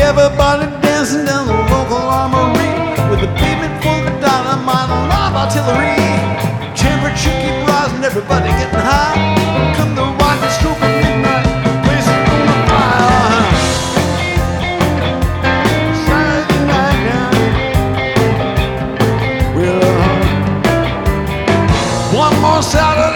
Everybody dancing down the local armory with a pavement full of dynamite and live artillery. Temperature keep rising, everybody getting high. Come the white and stroke at midnight, place it on the fire. Saturday night now. Well, one more Saturday.